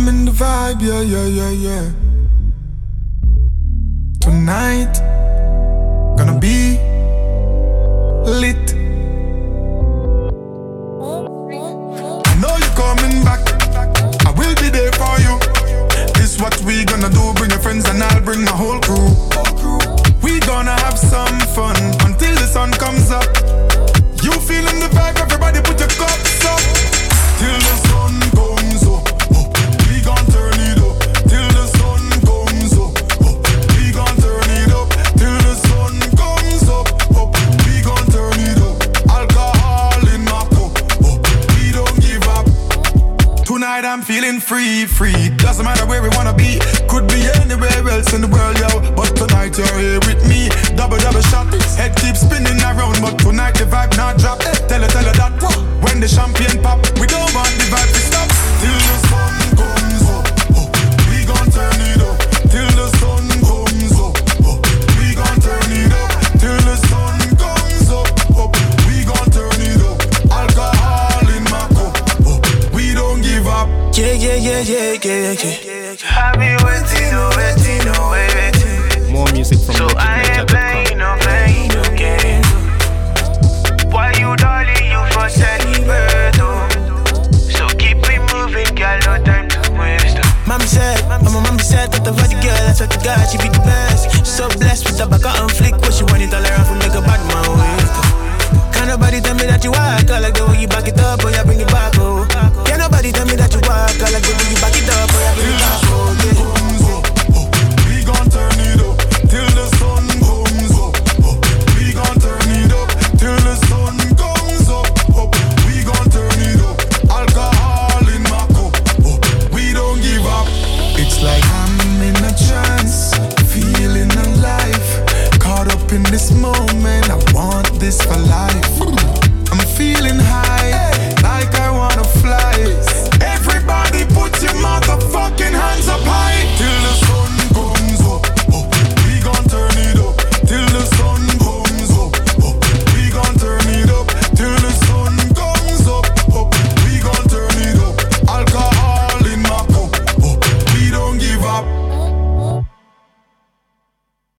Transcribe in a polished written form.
I'm in the vibe, yeah. Tonight, gonna be lit. I know you're coming back, I will be there for you. This what we gonna do, bring your friends and I'll bring my whole crew. We gonna have some fun until the sun comes up. You feeling the vibe, everybody put your cups up. Till the sun comes up, we gon' turn it up. Till the sun comes up, we gon' turn it up. Till the sun comes up, we gon' turn it up. Alcohol in my cup, we don't give up. Tonight I'm feeling free. Doesn't matter where we wanna be, could be anywhere else in the world, yo. But tonight you're here with me. Double shot, head keeps spinning around, but tonight the vibe not drop. Tell her that when the champagne pop, we don't want the vibe to stop. Till the sun comes up, we gon' turn it up. Till the sun comes up, we gon' turn it up. Till the sun comes up, we gon' turn it up. Alcohol in my cup, we don't give up. Yeah. I've been waiting. More music from so I ain't playing no games. Why you darling, you for celebrate, oh. So keep it moving, girl, no time to waste. Mommy said that the body girl, that's what the God, she be the best. She's so blessed with the back on flick, what she want it all around from make a bad man with. Can't nobody tell me that you walk, I like the way you back it up, or you bring it back, oh. Can't nobody tell me that you walk, I like the way you back it up, or you bring it back, oh, yeah. We gon' turn it up till the sun comes up. We gon' turn it up till the sun comes up. We gon' turn it up. Alcohol in my cup, we don't give up. It's like I'm in a trance, feeling alive. Caught up in this moment, I want this for life.